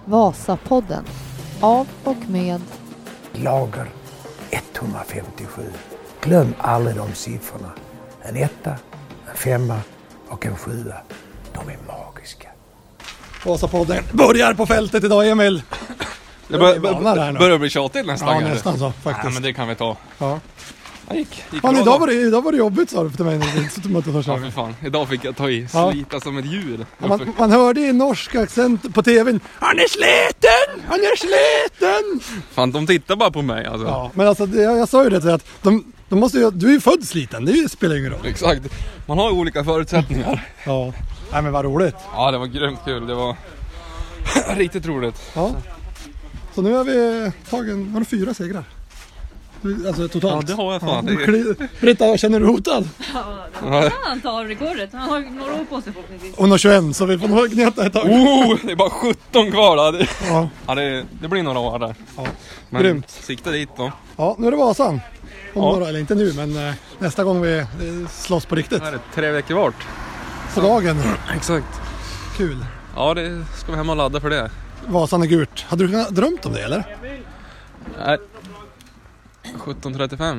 Vasapodden. Av och med Lager 157. Glöm aldrig de siffrorna. En 1, en 5 och en 7. De är magiska. Vasapodden börjar på fältet idag, Emil. Det börjar bli tjatigt nästan. Ja, nästan så faktiskt. Ja, men det kan vi ta. Ja. Gick Fan, idag var det jobbigt, sa du till mig. Ja, för fan. Idag fick jag ta i, slita som ett djur. Ja, man hörde i norsk accent på tvn. Han är sliten! Han är sliten! Fan, de tittar bara på mig alltså. Ja, men alltså, jag sa ju det till att de måste ju, du är ju född sliten, det spelar ingen roll. Exakt, man har ju olika förutsättningar. Ja, nej men vad roligt. Ja, det var grymt kul, det var riktigt roligt. Ja. Så nu har vi tagit, har du 4 segrar? Alltså totalt? Ja, det har jag fan. Ja. Britta, känner du hotad? Ja, han tar rekordet. Han har några år på sig förhoppningsvis. Hon har 21, så vi får nog gneta ett tag. Det är bara 17 kvar då. Ja. Ja, det blir några år där. Ja. Men Grymt. sikta dit då. Ja, nu är det Vasan. Ja. Eller inte nu, men nästa gång vi slåss på riktigt. Det är 3 veckor vart. På dagen. Exakt. Kul. Ja, det ska vi hem och ladda för det. Vasan är gult. Hade du drömt om det, eller? Nej. 17:35.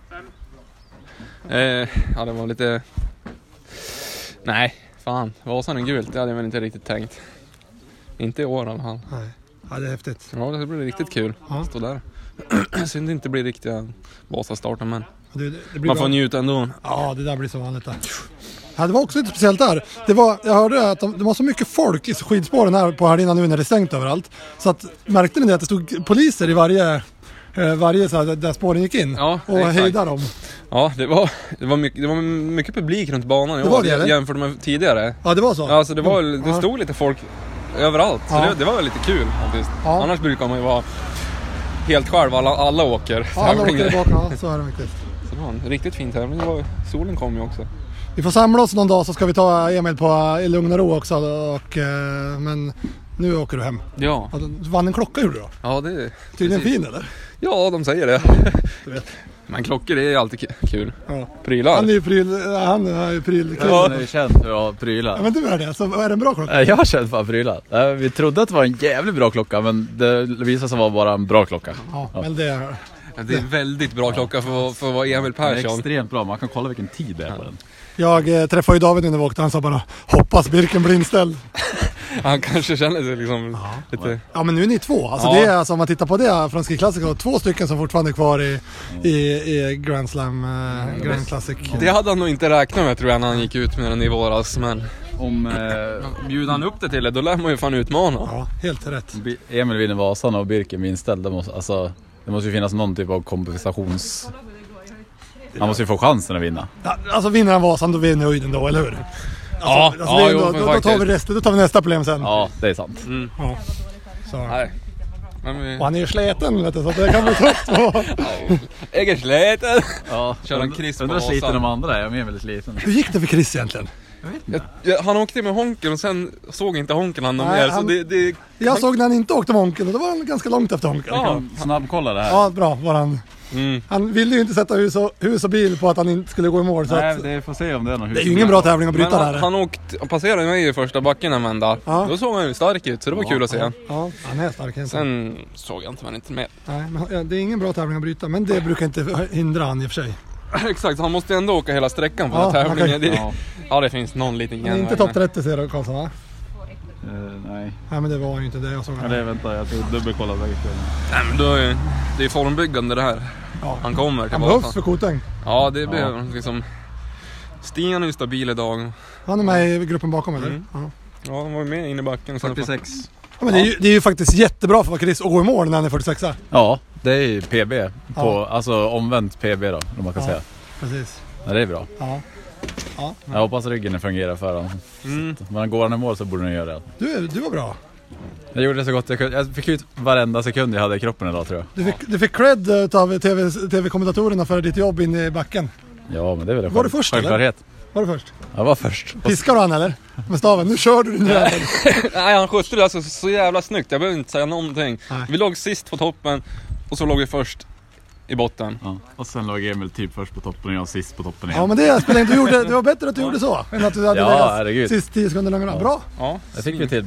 Ja, det var lite... Nej, fan. Vasan är gult, det hade jag väl inte riktigt tänkt. Inte i år i alla fall. Nej. Ja, det är häftigt. Ja, det blir riktigt kul. Ja. Stå där. Synd det inte blir riktiga Vasastarten, men Det blir man bra. får njuta ändå. Ja, det där blir så vanligt där. Ja, det var också lite speciellt där. Jag hörde att det var så mycket folk i skidspåren här på helgerna nu när det är stängt överallt. Så att, märkte ni det att det stod poliser i varje så här, där spåren gick in? Ja, och exakt. hejdade dem. Ja, det var mycket publik runt banan i Det var år det, eller? jämfört med tidigare. Ja, det var så? Ja, alltså det stod lite folk överallt. Så Ja. det var lite kul faktiskt. Ja. Annars brukar man ju vara helt själv, alla åker Ja, alla åker tävlingar. tillbaka, ja, så är det faktiskt. Så det var en riktigt fin tävling. Solen kom ju också. Vi får samla oss någon dag så ska vi ta Emil i lugn och ro också. Men nu åker du hem. Ja. Ja, du vann en klocka, gjorde du då? Ja, det är Tydligen precis. fin, eller? Ja, de säger det. Du vet. Men klockor, det är alltid kul. Ja. Prylar. Han är ju prylkille. Han är ju känd för att ha prylar. Ja, men du är det, så är det en bra klocka? Jag har känt för prylar. Vi trodde att det var en jävligt bra klocka, men det visade sig vara bara en bra klocka. Ja, men det är... Det är en väldigt bra klocka för att vara Emil Den är Persson. extremt bra, man kan kolla vilken tid det är på den. Jag träffade ju David när vi åkte, han sa bara hoppas Birken blir inställd. Han kanske känner sig liksom lite... Ja, men nu är ni 2. Alltså Ja. det är, alltså, om man tittar på det från Skiklassiker, 2 stycken som fortfarande är kvar i Grand Slam, Grand Classic. Det hade han nog inte räknat med, tror jag, när han gick ut med den i våras. Men Om bjuder han upp det till det, då lär man ju fan utmana. Ja, helt rätt. Emil vinner Vasan och Birken blir inställd, det måste ju finnas någon typ av kompensations... Han måste ju få chansen att vinna. Ja, alltså vinner han Vasan, då vinner höjden då, eller hur? Ja, det är jo, ändå, men då tar vi faktiskt. resten, då tar vi nästa problem sen. Ja, det är sant. Ja. Så. Nej. Men Och han är ju sleten, vet du, så det kan bli tufft. jag är sliten. Ja, Kör en Chris på undrar sliten Vasan. de andra är, jag är väldigt sliten. Hur gick det för Chris egentligen? Han åkte med honken och sen såg inte honken han Nej, mer. Så han- det... Jag såg när han inte åkte med honken och då var han ganska långt efter honken. Ja. Snabbkolla det här. Ja, bra var han. Han ville ju inte sätta hus och bil på att han inte skulle gå i mål. Så Nej, att, det får se om det är någon hus. det är ju ingen bra tävling att Men bryta där. han passerade mig i första backen en vända. Ja. Då såg han ju stark ut, så det var kul att se. Ja, han är stark. Sen såg jag inte mer. Nej, men ja, det är ingen bra tävling att bryta, men det brukar inte hindra han i och för sig. Exakt, han måste ändå åka hela sträckan på Ja, den här tävlingen. okej. Det, ja, det finns någon liten Han är inte genväg, topp men- 30 ser du, Karlsson, va? Nej. Nej, men det var ju inte det jag såg. Eller vänta, jag tog dubbelkollad väg. Nej, men då är det är formbyggande det här. Ja. Han kommer Han tillbaka. behövs för Koteng. Ja, det behöver han liksom. Stian är ju stabil idag. Han är med i gruppen bakom, eller? Mm. Ja. Ja, han var ju med in i backen. Och sen 46. Ja, men det är ju faktiskt jättebra för Chris att gå i mål när han är 46. Ja, det är ju PB. På, Ja. Alltså omvänt PB då, om man kan säga. Precis. Ja, det är bra. Ja. Jag hoppas ryggen fungerar för honom. Men går han i mål så borde den göra det. Du var bra. Jag gjorde det så gott jag kunde. Jag fick ut varenda sekund jag hade i kroppen idag, tror jag. Du fick cred av tv-kommentatorerna för ditt jobb inne i backen. Ja, men det är väl en Var du först, eller? självklarhet. Var du först? Jag var först. Piskar du han, eller? Med staven. Nu kör du din jävel. Nej, han skötte det alltså så jävla snyggt. Jag behöver inte säga någonting. Nej. Vi låg sist på toppen och så låg vi först i botten. Ja. Och sen låg Emil typ först på toppen och jag sist på toppen Ja, igen. men det spelar inte. Det var bättre att du gjorde så än att du hade Ja, legat herregud. sist 10 sekunder längre. Bra. Ja, Jag fick vi till bra.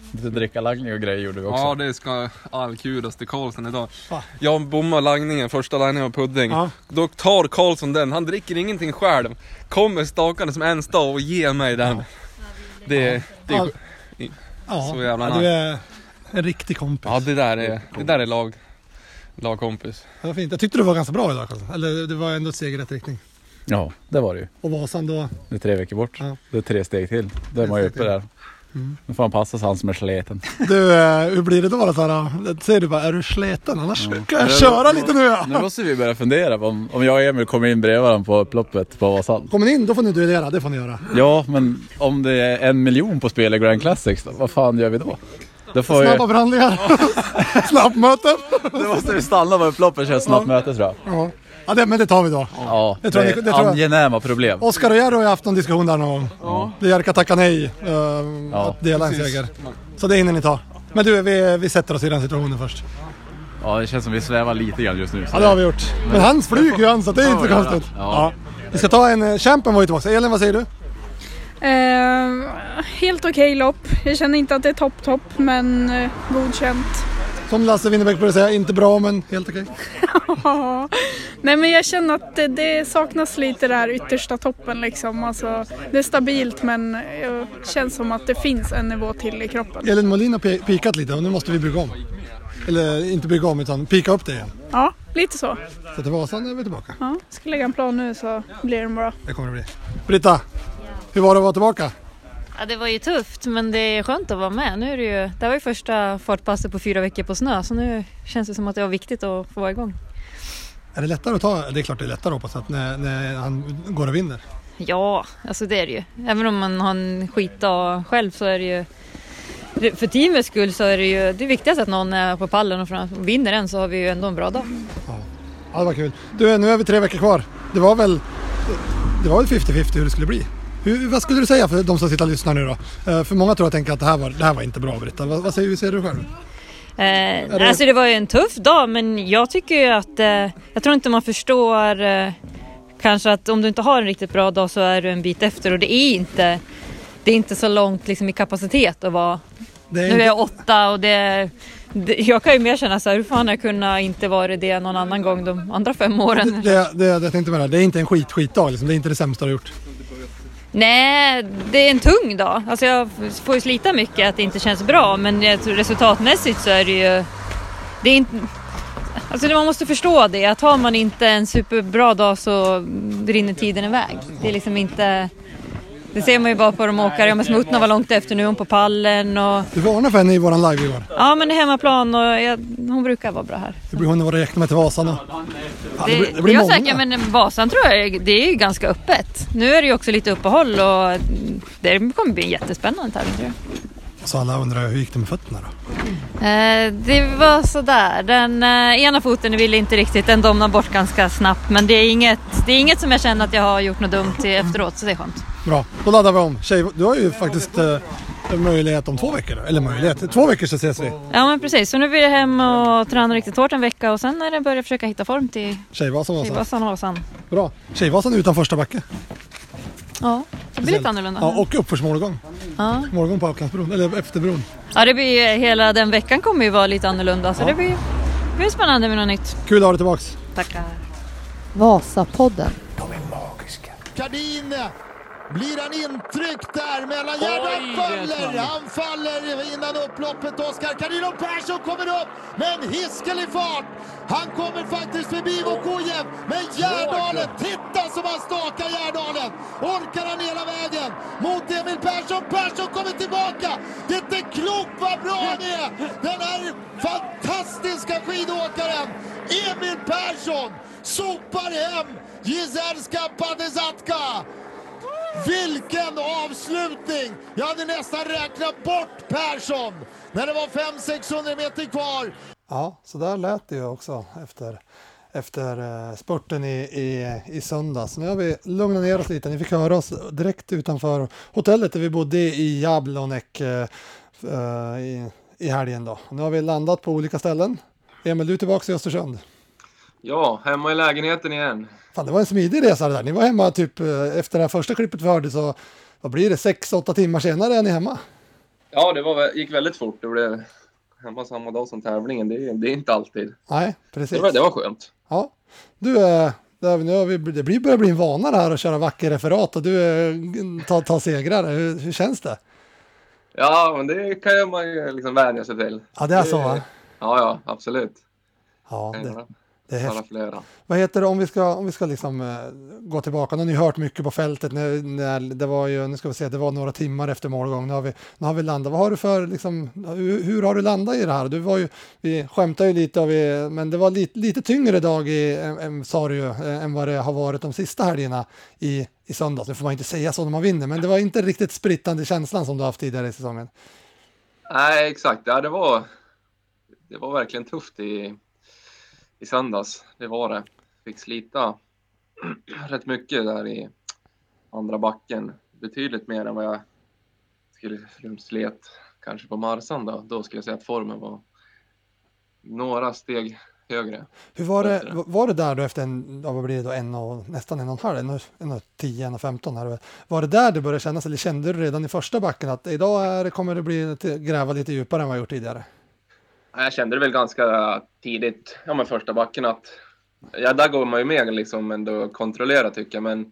Lite dricka lagning och grejer gjorde vi också. Ja, det ska all kudos till Karlsson idag. Va? Jag bommar lagningen, första lagningen av pudding. Ja. Då tar Karlsson den, han dricker ingenting själv. Kommer stakande som en stav och ger mig den. Det är Ja, så jävla du nice. är en riktig kompis. Ja, det där är lagkompis. Det var fint. Jag tyckte du var ganska bra idag. Alltså. Eller det var ändå ett steg i rätt riktning. Ja, det var det ju. Och Vasan då? Det är 3 veckor bort. Ja. Det är 3 steg till. Då är man ju uppe där. Nu får man passa sig han som är sleten. Du, hur blir det då? Så här, säger du bara, är du sleten? Annars kan jag köra lite nu. Ja. Nu måste vi börja fundera på om jag och Emil kommer in bredvid varandra på upploppet på Vasan. Kommer ni in, då får ni duellera. Det får ni göra. Ja, men om det är 1 miljon på spel i Grand Classics, då, vad fan gör vi då? Då får Snabba förhandlingar. Snabbmöten. Då måste vi stanna på upploppet och köra snabbt möte, tror jag. Ja, men det tar vi då. Ja, Det tror jag- det tror jag. angenäma problem. Oskar och Jerry har haft någon diskussion där någon gång. Det Jerka tackar nej att dela en seger. Så det hinner ni ta. Men du, vi sätter oss i den situationen först. Ja, det känns som vi svävar lite grann just nu. Så Ja, det har vi gjort. Men han flyger ju han, så det är inte så konstigt. Ja. Vi ska ta en... Champen var ju tillbaka. Elin, vad säger du? Helt okej lopp. Jag känner inte att det är topp, men godkänt. Som Lasse Winnerbäck började säga, inte bra men helt okej. Nej, men jag känner att det saknas lite där yttersta toppen liksom. Alltså, det är stabilt, men det känns som att det finns en nivå till i kroppen. Elin Molin har pikat lite och nu måste vi bygga om. Eller inte bygga om utan pika upp det igen. Ja, lite så. Så till Vasan är vi tillbaka. Ja, ska lägga en plan nu så blir det bra. Det kommer det bli. Britta, hur var det att vara tillbaka? Ja, det var ju tufft, men det är skönt att vara med. Nu är det var ju första fartpasset på 4 veckor på snö, så nu känns det som att det var viktigt att få vara igång. Är det lättare att ta? Det är klart det är lättare hoppas att när han går och vinner. Ja, alltså det är det ju. Även om man har en skitdag själv så är det ju... För teamets skull så är det ju det viktigaste att någon är på pallen och vinner den, så har vi ju ändå en bra dag. Ja, det var kul. Du, nu är vi 3 veckor kvar. Det var väl 50-50 hur det skulle bli. Vad skulle du säga för de som sitter och lyssnar nu då? För många tror jag tänker att det här var inte bra, Britta. Vad säger du själv? Alltså det var ju en tuff dag, men jag tycker ju att jag tror inte man förstår kanske att om du inte har en riktigt bra dag så är du en bit efter, och det är inte så långt liksom i kapacitet att vara. Nu är jag 8 och jag kan ju mer känna så här, hur fan jag kunna inte vara det någon annan gång de andra 5 åren. Jag tänkte med det är inte en skitdag liksom. Det är inte det sämsta du har gjort. Nej, det är en tung dag. Alltså jag får ju slita mycket att det inte känns bra, men jag tror resultatmässigt så är det ju... Det är inte... Alltså man måste förstå det, att har man inte en superbra dag så rinner tiden iväg. Det är liksom inte... Det ser man ju bara på de åkare. Men Smutna var långt efter, nu är hon på pallen. Och... Du varnade för henne i våran live igår. Ja, men det är hemmaplan och hon brukar vara bra här. Det blir hon att räkna med till Vasan. Och... Ja, det blir jag säker, men Vasan tror jag det är ju ganska öppet. Nu är det ju också lite uppehåll och det kommer bli en jättespännande tävling, tror jag. Så alla undrar hur gick det med fötterna då? Det var sådär. Den ena foten ville inte riktigt, den domnade bort ganska snabbt. Men det är inget som jag känner att jag har gjort något dumt till efteråt, så det är skönt. Bra, då laddar vi om. Tjej, du har ju faktiskt möjlighet om 2 veckor. Eller möjlighet, 2 veckor så ses vi. Ja, men precis. Så nu blir det hem och träna riktigt hårt en vecka. Och sen är det börja försöka hitta form till Tjejvasan. Bra, Tjejvasan utan första backe. Ja, det blir lite annorlunda. Ja, och uppförsmålgång. Ja. Morgon på Aucklandsbron, eller efter bron. Ja, det blir hela den veckan kommer ju vara lite annorlunda. Så det blir spännande med något nytt. Kul att ha dig tillbaks. Tackar. Vasapodden. De är magiska. Kardin blir han intryckt där mellan Gärda han faller innan upploppet. Oskar Kardin och Persson kommer upp med en hiskelig fart. Han kommer faktiskt förbi Vokojev, men Gärdalen, titta som han stakar Gärdalen. Orkar han hela vägen mot Emil Persson. Persson kommer tillbaka. Det är inte klokt vad bra han är. Den här fantastiska skidåkaren Emil Persson sopar hem Jizerska Padezatka. Vilken avslutning! Jag hade nästan räknat bort Persson när det var 500-600 meter kvar. Ja, så där lät det ju också efter spurten i söndags. Nu har vi lugnat ner oss lite. Ni fick höra oss direkt utanför hotellet där vi bodde i Jablonek i helgen då. Nu har vi landat på olika ställen. Emil, du är tillbaka i Östersund. Ja, hemma i lägenheten igen. Fan, det var en smidig resa det där. Ni var hemma typ efter det här första klippet vi hörde, så vad blir det? 6-8 timmar senare är ni hemma. Ja, gick väldigt fort. Det blev hemma samma dag som tävlingen. Det är inte alltid. Nej, precis. Det var skönt. Ja, du det börjar bli en vana här att köra vacker referat och du tar segrar. Hur känns det? Ja, men det kan man ju liksom vänja sig till. Ja, det är så va? Ja, absolut. Ja, det är häftigt. Flera. Vad heter det, om vi ska liksom gå tillbaka, nu har ni hört mycket på fältet, när det var ju, nu ska vi se, det var några timmar efter målgång, nu har vi landat, vad har du för liksom, hur har du landat i det här? Vi skämtar ju lite, men det var lite tyngre dag sa du ju, än vad det har varit de sista helgerna i söndags. Nu får man inte säga så när man vinner, men det var inte riktigt sprittande känslan som du har haft tidigare i säsongen. Nej, exakt, ja, det var verkligen tufft i söndags, det var det. Fick slita rätt mycket där i andra backen. Betydligt mer än vad jag skulle slet kanske på Marsan då. Då skulle jag säga att formen var några steg högre. Hur var det där då efter vad blir det då, nästan 1,5, 10, 1,15 här. Var det där det började kännas, eller kände du redan i första backen att idag kommer det bli gräva lite djupare än vad jag gjort tidigare? Jag kände det väl ganska tidigt, men första backen att, där går man ju med liksom ändå kontrollera tycker jag, men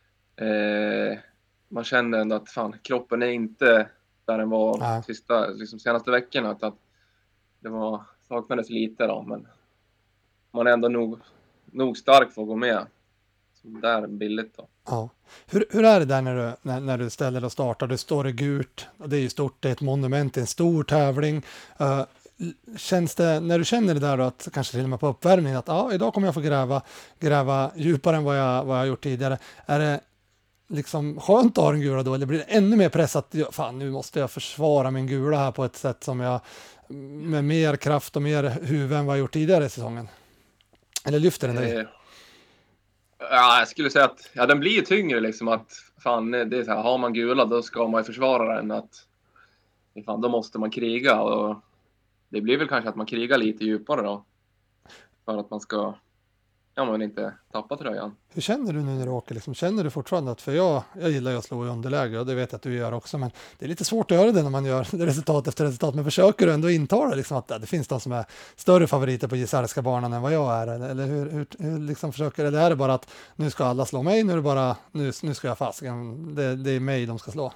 man kände ändå att fan, kroppen är inte där den var senaste veckorna, att det saknades lite då, men man är ändå nog stark för att gå med. Så där billigt då. Ja. Hur är det där när du ställer och startar? Du står i gult, och det är ju stort, det är ett monument, det är en stor tävling. Känns det, när du känner det där då, att kanske till och med på uppvärmningen, att idag kommer jag få gräva djupare än vad jag har gjort tidigare. Är det liksom skönt att ha den gula då, eller blir det ännu mer press att fan, nu måste jag försvara min gula här på ett sätt som jag med mer kraft och mer huvud än vad jag gjort tidigare i säsongen? Eller lyfter den dig? Ja, jag skulle säga att den blir tyngre liksom, att fan, det är så här, har man gula då ska man ju försvara den, att fan, då måste man kriga, och det blir väl kanske att man krigar lite djupare då för att man ska inte tappa tröjan. Hur känner du nu när du åker? Liksom, känner du fortfarande att, för jag gillar ju att slå i underläge, och det vet jag att du gör också, men det är lite svårt att göra det när man gör resultat efter resultat, men försöker du ändå intala liksom att det finns de som är större favoriter på Gisärska banan än vad jag är, eller hur liksom försöker, eller är det bara att nu ska alla slå mig, nu ska jag fasken, det är mig de ska slå?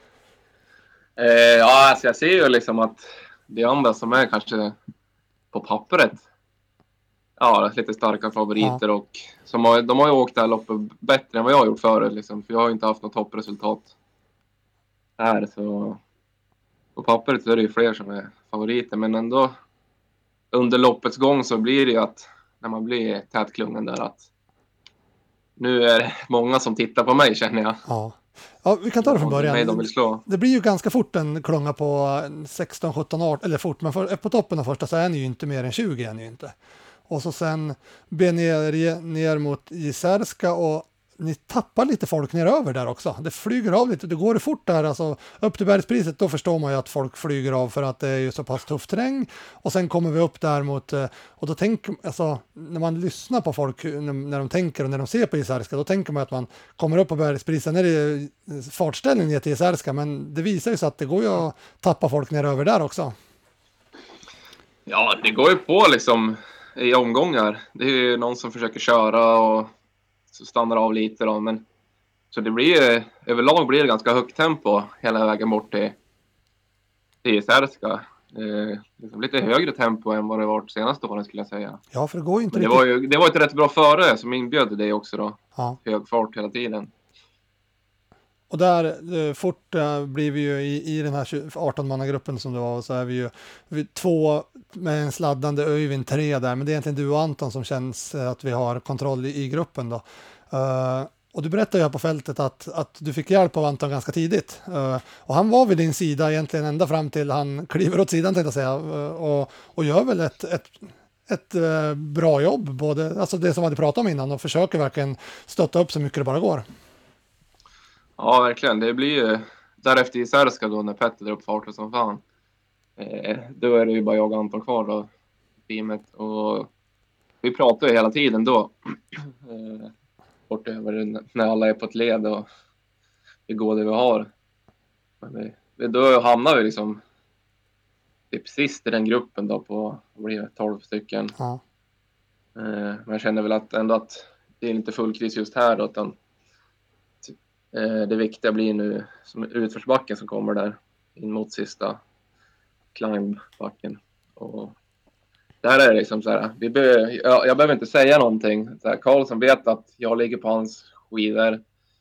Alltså jag ser ju liksom att det andra som är kanske på pappret lite starka favoriter, och de har ju åkt det här loppet bättre än vad jag har gjort förut liksom, för jag har ju inte haft något toppresultat här, så på pappret så är det ju fler som är favoriter, men ändå under loppets gång så blir det ju att när man blir tätklungen där, att nu är det många som tittar på mig, känner jag. Ja, vi kan ta det från början. De vill slå. Det blir ju ganska fort en klunga på 16, 17, 18, eller fort, men på toppen av första så är ni ju inte mer än 20, är ni ju inte. Och så sen blir ner mot Gisärska, och ni tappar lite folk ner över där också. Det flyger av lite, det går fort där, alltså upp till bergspriset, då förstår man ju att folk flyger av för att det är ju så pass tuff terräng. Och sen kommer vi upp där mot, och då alltså när man lyssnar på folk, när de tänker och när de ser på Gisärska, då tänker man att man kommer upp på bergspriset, sen är det fartställning ner till Gisärska, men det visar ju så att det går ju att tappa folk ner över där också. Ja, det går ju på liksom i omgångar. Det är ju någon som försöker köra och så stannar av lite då, men så det blir överlag blir det ganska högt tempo hela vägen bort till Gisärska. Liksom lite högre tempo än vad det varit senaste åren, skulle jag säga. Ja, för det går ju inte det var ett rätt bra före som inbjöd det också då. Ja. Hög fart hela tiden. Och där fort blir vi ju i den här 18-mannagruppen som det var, så är vi ju 2 med en sladdande Öyvind 3 där, men det är egentligen du och Anton som känns att vi har kontroll i gruppen då. Och du berättade ju här på fältet att du fick hjälp av Anton ganska tidigt. Och han var vid din sida egentligen ända fram till han kliver åt sidan, tänkte jag säga, och gör väl ett bra jobb, både alltså det som vi hade pratat om innan, och försöker verkligen stötta upp så mycket det bara går. Ja, verkligen. Det blir ju därefter i Särska då, när Petter drar upp farten som fan. Då är det ju bara jag och Anton kvar då, teamet. Och vi pratar ju hela tiden då. Bort över när alla är på ett led och vi går det vi har. Men då hamnar vi liksom typ sist i den gruppen då på 12 stycken. Ja. Men jag känner väl att ändå att det är inte full kris just här då, utan det viktiga blir nu som utförsbacken som kommer där in mot sista climbbacken. Och där är det liksom så här, jag behöver inte säga någonting. Så här, Karlsson vet att jag ligger på hans skidor.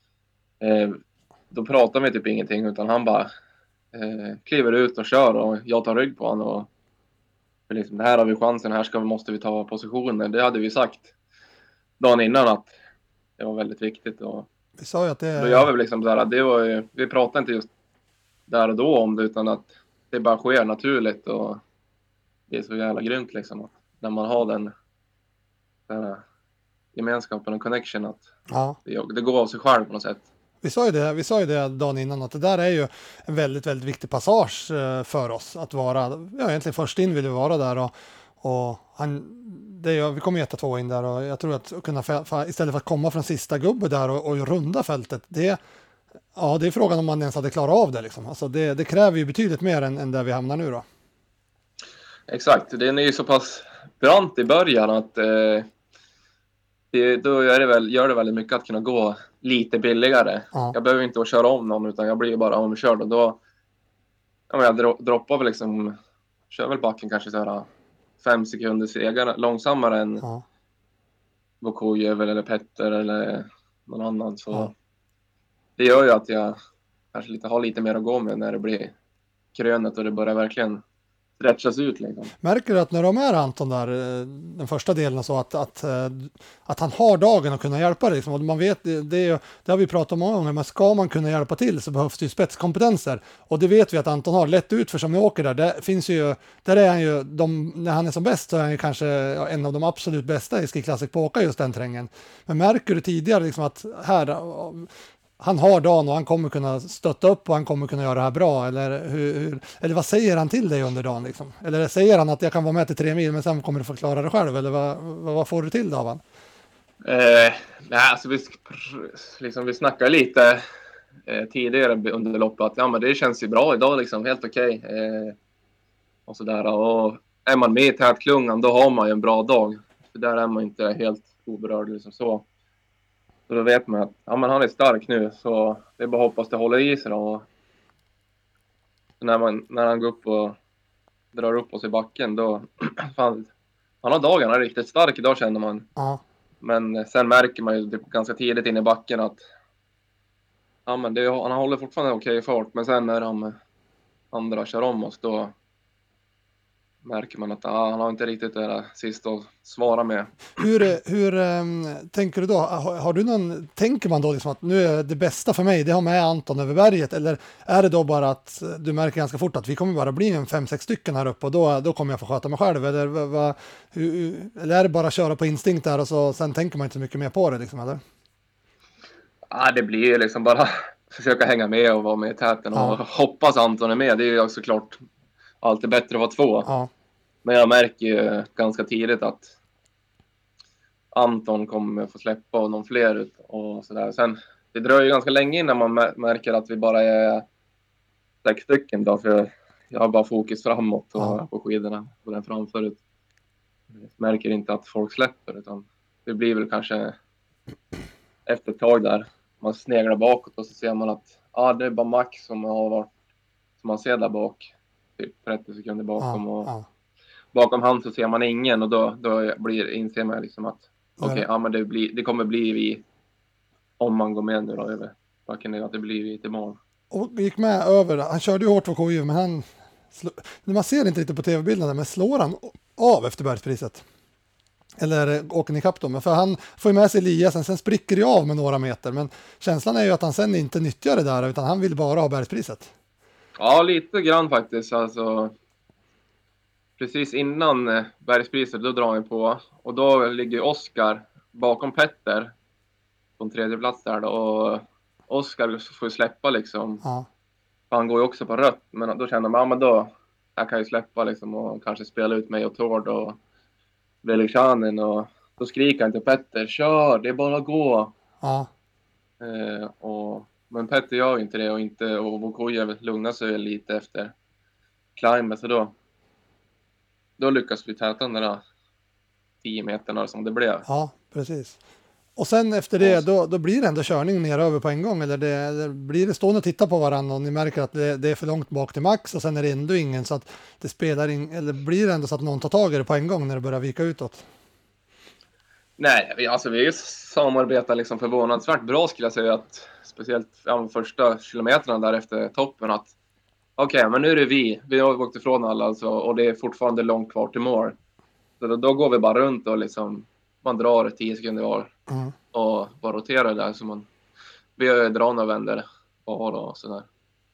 Då pratar vi typ ingenting, utan han bara kliver ut och kör och jag tar rygg på honom. Och liksom, det här har vi chansen, här måste vi ta positionen. Det hade vi sagt dagen innan att det var väldigt viktigt. Och Vi sa ju att det... då gör vi liksom så här, det var ju, vi pratade inte just där och då om det, utan att det bara sker naturligt. Och det är så jävla grymt liksom, att när man har den gemenskapen och connection, att det går av sig själv på något sätt. Vi sa ju det dagen innan, att det där är ju en väldigt, väldigt viktig passage för oss att vara, egentligen först in vill vi vara där och vi kommer ju 1-2 in där, och jag tror att kunna istället för att komma från sista gubbe där och runda fältet, det är frågan om man ens hade klarat av det liksom. Alltså det kräver ju betydligt mer än där vi hamnar nu då. Exakt, den är ju så pass brant i början att då gör det väldigt mycket att kunna gå lite billigare. Ja. Jag behöver inte köra om någon, utan jag blir bara omkörd, och då jag droppar väl liksom, kör väl backen kanske så här 5 sekunder segare, långsammare än Vukojev eller Petter eller någon annan. Så det gör ju att jag kanske har lite mer att gå med när det blir krönet och det börjar verkligen stretchas ut liksom. Märker du att när de är Anton där, den första delen och så, att han har dagen att kunna hjälpa dig liksom, och man vet, det har vi pratat om många gånger, men ska man kunna hjälpa till så behövs det ju spetskompetenser, och det vet vi att Anton har lätt ut, för som ni åker där finns ju, där är han ju, när han är som bäst så är han ju kanske en av de absolut bästa i Ski Classic på att åka just den terrängen. Men märker du tidigare liksom att här han har dagen och han kommer kunna stötta upp och han kommer kunna göra det här bra, eller vad säger han till dig under dagen liksom? Eller säger han att jag kan vara med till 3 mil men sen kommer du förklara det själv, eller vad får du till då av han? Nej, alltså vi snackar lite tidigare under loppet att men det känns ju bra idag liksom, helt okej. Och sådär, och är man med i tätklungan då har man ju en bra dag, för där är man inte helt oberörd liksom så. Så då vet man att men han är stark nu, så det är bara att hoppas det håller i sig då. Och när han går upp och drar upp oss i backen, då fan, han har dagen, han är riktigt stark idag känner man. Ja. Men sen märker man ju ganska tidigt in i backen att han håller fortfarande okej fart, men sen när de andra kör om oss, då märker man att han har inte riktigt det där sist att svara med. Hur tänker du då? Tänker man då liksom att nu är det bästa för mig, det har med Anton över berget, eller är det då bara att du märker ganska fort att vi kommer bara bli 5-6 stycken här uppe, och då kommer jag få sköta mig själv, eller eller är det bara att köra på instinkt där och så sen tänker man inte så mycket mer på det liksom, eller? Ja, det blir liksom bara försöka hänga med och vara med i täten och hoppas Anton är med. Det är ju såklart alltid bättre att vara 2. Ja. Men jag märker ju ganska tidigt att Anton kommer få släppa och någon fler ut och sådär. Sen, det dröjer ganska länge innan man märker att vi bara är 6 stycken då, för jag har bara fokus framåt och på skidorna och den framför. Jag märker inte att folk släpper, utan det blir väl kanske efter ett tag där man sneglar bakåt och så ser man att det är bara Max som man ser där bak. Typ 30 sekunder bakom och bakom han så ser man ingen, och då inser man liksom att men det kommer bli vi om man går med nu då över backen, att det blir vi till mål. Och gick med över, han körde ju hårt på KU, men man ser inte riktigt på tv-bilderna, men slår han av efter bergspriset? Eller åker ni kapp då? Men för han får ju med sig Eliasen, sen spricker det av med några meter, men känslan är ju att han sen inte nyttjar det där, utan han vill bara ha bergspriset. Ja, lite grann faktiskt. Alltså, precis innan bergspriset, då drar han på. Och då ligger Oskar bakom Petter på en 3:e plats där då. Och Oskar får släppa liksom. Ja. Han går ju också på rött. Men då känner man, då jag kan ju släppa liksom och kanske spela ut mig och Tord och Velikhanen. Och då skriker han till Petter, kör, det är bara att gå. Ja. Och Men Petter gör inte det och Vukojev lugnar sig lite efter climben, så då lyckas vi täta den där 10 meterna som det blev. Ja, precis. Och sen efter det, då blir det ändå körning ner över på en gång, eller det blir det stående och titta på varandra och ni märker att det är för långt bak till max och sen är det ändå ingen, så att det spelar eller blir det ändå så att någon tar tag i det på en gång när det börjar vika utåt? Nej, vi samarbetar liksom förvånansvärt bra, skulle jag säga, att speciellt de första kilometrarna där efter toppen, att okej, men nu är det vi har åkt ifrån alla alltså, och det är fortfarande långt kvar till mål. Så då går vi bara runt och liksom man drar 10 sekunder var och bara roterar där, så vi drar några vänder och sådär.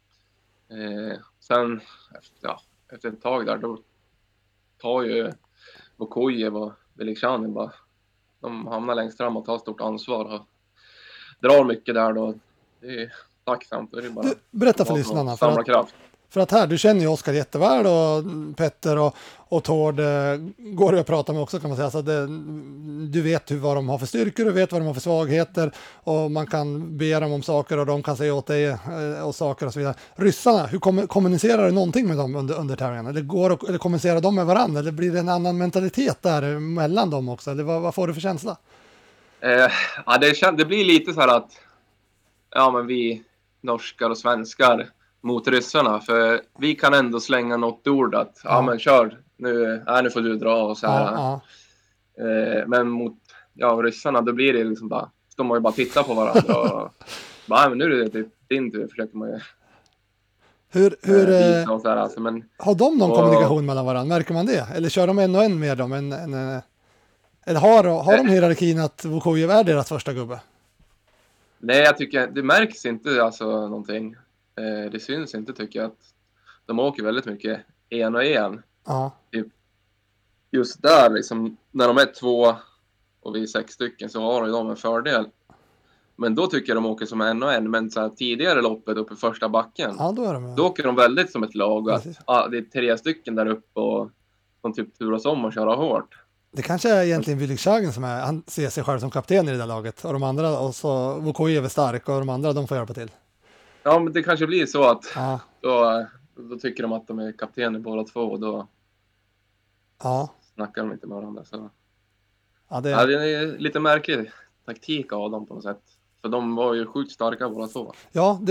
Sen efter ett tag där, då tar ju Vukojev och Velikchanin bara, de hamnar längst fram och tar stort ansvar och drar mycket där då. Det är tacksamt. Det är bara berätta för lyssnarna. Samla kraft. För att här, du känner ju Oskar jätteväl och Petter och Tord går det att prata med också, kan man säga. Så du vet vad de har för styrkor, du vet vad de har för svagheter och man kan be dem om saker och de kan säga åt dig och saker och så vidare. Ryssarna, hur kommunicerar du någonting med dem under tävlingen? Eller kommunicerar de med varandra? Eller blir det en annan mentalitet där mellan dem också? Eller vad får du för känsla? Det blir lite så här att men vi norskar och svenskar mot ryssarna, för vi kan ändå slänga något ord att men kör nu får du dra och så här. Men mot ryssarna, då blir det liksom bara, de har ju bara titta på varandra och men nu är det din tur, försöker man ju hur och så här, alltså, men, har de någon kommunikation mellan varandra, märker man det? Eller kör de en med dem eller har de hierarkin att Vukojev är deras första gubbe? Nej, jag tycker det märks inte alltså någonting. Det syns inte, tycker jag, att de åker väldigt mycket en och en. Ja. Just där liksom, när de är 2 och vi är 6 stycken, så har de en fördel. Men då tycker jag de åker som en och en. Men så här, tidigare loppet uppe i första backen, då åker de väldigt som ett lag. Och att, det är 3 stycken där uppe och de typ turas om och köra hårt. Det kanske är egentligen Velikchanin som han ser sig själv som kapten i det där laget. Och de andra, och så Vukojev är stark och de andra, de får hjälpa till. Ja, men det kanske blir så att då tycker de att de är kaptener båda två, och då snackar de inte med varandra. Så. Det är lite märklig taktik av dem på något sätt. För de var ju sjukt starka båda två. Ja,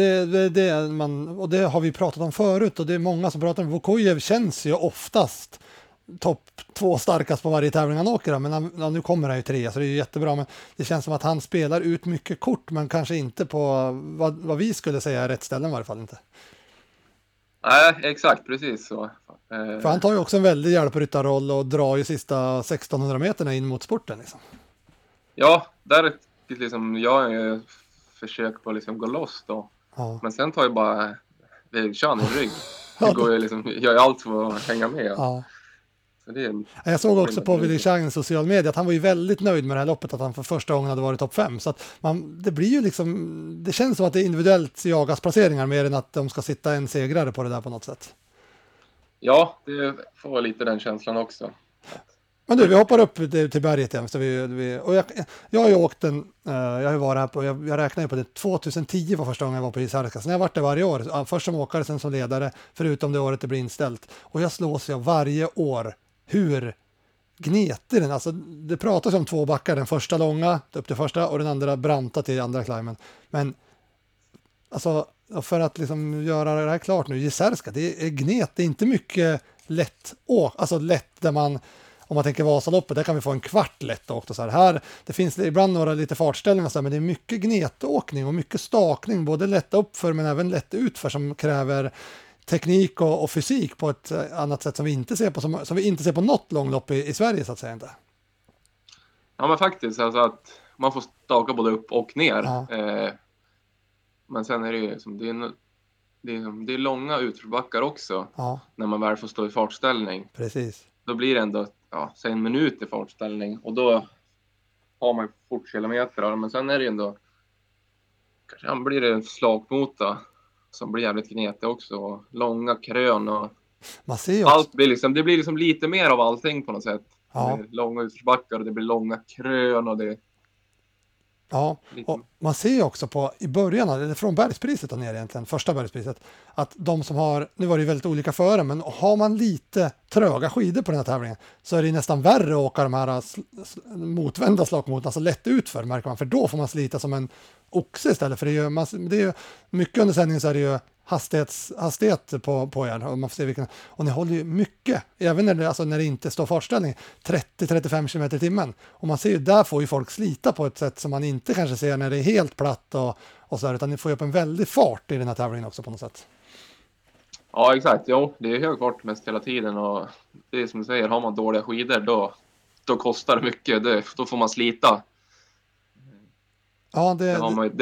och det har vi pratat om förut, och det är många som pratar om. Vukojev känns ju oftast topp 2 starkast på varje tävling han åker, men nu kommer han ju 3, så det är ju jättebra, men det känns som att han spelar ut mycket kort, men kanske inte på vad vi skulle säga är rätt ställen i varje fall inte. Nej, exakt, precis så. För han tar ju också en väldigt hjälpryttarroll och drar ju sista 1600 meterna in mot sporten liksom. Ja, där liksom, jag har ju försökt på liksom gå loss då. Ja. Men sen tar jag bara Velikchanin i rygg. Det går ju liksom, jag gör allt för att hänga med. Ja. Jag såg också på Velikchanins social media att han var ju väldigt nöjd med det här loppet, att han för första gången hade varit topp 5. Så att det blir ju liksom, det känns som att det är individuellt jagas placeringar mer än att de ska sitta en segrare på det där på något sätt. Ja, det får lite den känslan också. Men du, vi hoppar upp till berget igen. Så och jag har ju åkt jag har varit här på, jag räknar ju på det, 2010 var första gången jag var på Jizerska. Så jag har varit där varje år, först som åkare, sen som ledare, förutom det året det blir inställt. Och jag slås jag varje år hur gnetig den, alltså det pratas om 2 backar, den första långa upp till första och den andra branta till andra climben. Men alltså, för att liksom göra det här klart nu, Jizerska, det är gnet, det är inte mycket lätt alltså lätt där man, om man tänker Vasaloppet, där kan vi få en kvart lätt åkt och så här. Det finns ibland några lite fartställningar så här, men det är mycket gnetåkning och mycket stakning, både lätt uppför men även lätt utför, som kräver teknik och fysik på ett annat sätt som vi inte ser på något långlopp i Sverige, så att säga inte. Ja, men faktiskt, alltså att man får staka både upp och ner. Ja. Men sen är det ju som det är långa utförsbackar också. Ja. När man väl får stå i fartställning. Precis. Då blir det ändå säg 1 minut i fartställning, och då har man fortkilometer, men sen är det ändå kanske blir det en slagmota som blir jävligt gnetig också, och långa krön och man ser också. Allt blir liksom, det blir liksom lite mer av allting på något sätt. Ja. Långa utförsbackar och det blir långa krön och det Ja, och man ser ju också på i början, eller från bergspriset och ner egentligen, första bergspriset, att de som har, nu var det ju väldigt olika före, men har man lite tröga skidor på den här tävlingen så är det nästan värre att åka de här motvända slagmotorna så lätt utför, märker man, för då får man slita som en oxe istället, för det är ju mycket under sändningen så är det ju hastighet på er och man får se vilken, och ni håller ju mycket, även när det inte står fartställning 30-35 km i timmen, och man ser ju, där får ju folk slita på ett sätt som man inte kanske ser när det är helt platt och så där, utan ni får ju upp en väldig fart i den här tävlingen också på något sätt. Ja, exakt. Jo, det är hög fart mest hela tiden, och det är som du säger, har man dåliga skidor då kostar det mycket, då får man slita. Ja, det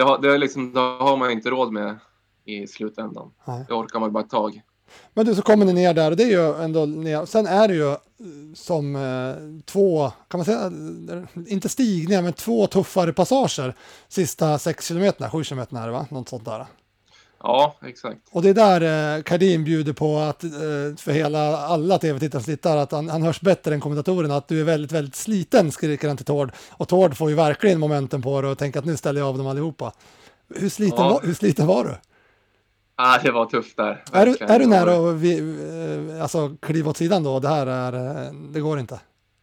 har man inte råd med i slutändan. Nej. Det orkar man bara ett tag. Men du, så kommer ni ner där och det är ju ändå ner. Sen är det ju som två, kan man säga, inte stigningar, men två tuffare passager sista 6 kilometerna, 7 kilometerna är det, va? Något sånt där. Ja, exakt. Och det är där Kardin bjuder på att för alla tv-tittare som tittar, att han hörs bättre än kommentatorerna, att du är väldigt, väldigt sliten, skriker han till Tord. Och Tord får ju verkligen momenten på det och tänker att nu ställer jag av dem allihopa. Hur sliten var du? Ja, det var tufft där. Är du nära att kliva åt sidan då? Det går inte.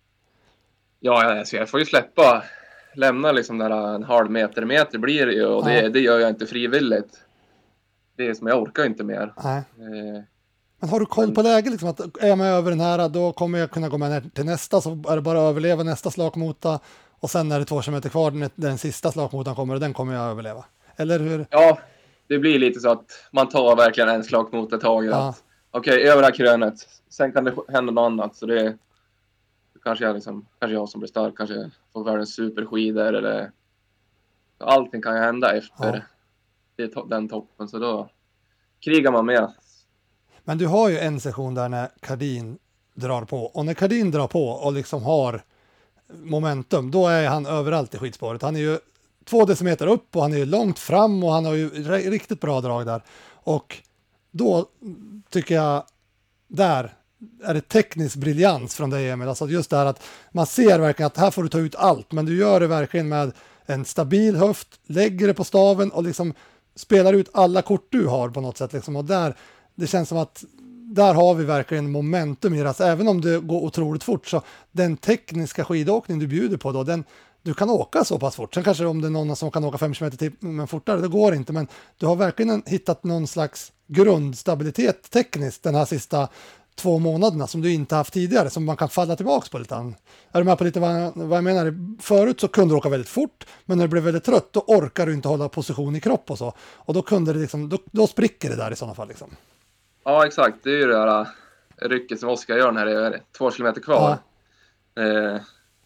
Ja, alltså jag får ju lämna liksom där en halv meter blir det ju, och det gör jag inte frivilligt. Det är som jag orkar inte mer. Nej. Men har du koll på läget liksom, att är jag med över den här, då kommer jag kunna gå med ner till nästa, så är det bara att överleva nästa slagmota, och sen är det 2 kilometer kvar när den sista slagmotan kommer, och den kommer jag överleva. Eller hur? Ja, det blir lite så att man tar verkligen en slagmota taget. Ja. Okej, över det här krönet. Sen kan det hända något annat, så det kanske jag som blir stark, kanske får världens superskidor, eller allting kan ju hända efter den toppen, så då krigar man med. Men du har ju en session där när Kardin drar på, och när Kardin drar på och liksom har momentum, då är han överallt i skidspåret. Han är ju 2 decimeter upp och han är ju långt fram och han har ju riktigt bra drag där. Och då tycker jag där är det teknisk briljans från dig, Emil. Alltså just det här att man ser verkligen att här får du ta ut allt, men du gör det verkligen med en stabil höft, lägger det på staven och liksom spelar ut alla kort du har på något sätt. Liksom. Och där, det känns som att där har vi verkligen momentum i det. Alltså, även om det går otroligt fort, så den tekniska skidåkning du bjuder på då, du kan åka så pass fort. Sen kanske om det är någon som kan åka 5 km men fortare, det går inte. Men du har verkligen hittat någon slags grundstabilitet tekniskt den här sista 2 månaderna som du inte haft tidigare, som man kan falla tillbaka på lite. Är du med på lite vad jag menar? Förut så kunde du åka väldigt fort, men när du blev väldigt trött, då orkar du inte hålla position i kropp och så. Och då kunde det liksom, då spricker det där i sådana fall liksom. Ja, exakt. Det är ju det här rycket som Oskar gör när det är 2 kilometer kvar. Ja.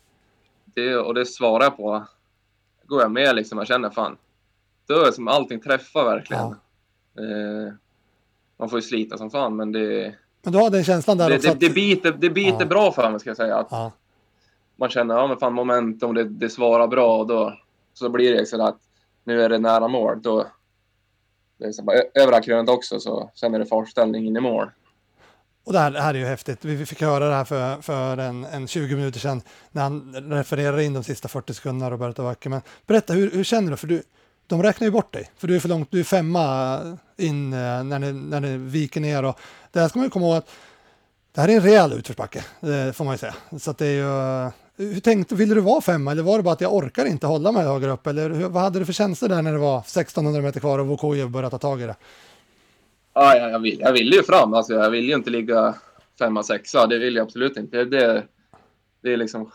Det svarar jag på. Går jag med liksom, jag känner fan. Då är som allting träffar verkligen. Ja. Man får ju slita som fan, men det... Men du har den känslan där också det biter bra för mig, ska jag säga. Att man känner, men fan momentum, det svarar bra, och då så blir det så att nu är det nära mål. Då det är så bara, över krönet också, så sen är det fartställning in i mål. Och det här är ju häftigt. Vi fick höra det här för en 20 minuter sedan när han refererar in de sista 40 sekunderna, Roberto Vacchi. Men berätta, hur känner du? För de räknar ju bort dig. För du är för långt, du är 5 in när ni viker ner. Och det här ska man ju komma ihåg att det här är en rejäl utförsbacke, får man ju säga. Så att det är ju... ville du vara 5, eller var det bara att jag orkar inte hålla mig högre upp? Eller vad hade du för känslor där när det var 1600 meter kvar och Vukojev började ta tag i det? Ja, jag vill ju fram. Alltså, jag vill ju inte ligga 5-6. Det vill jag absolut inte. Det är liksom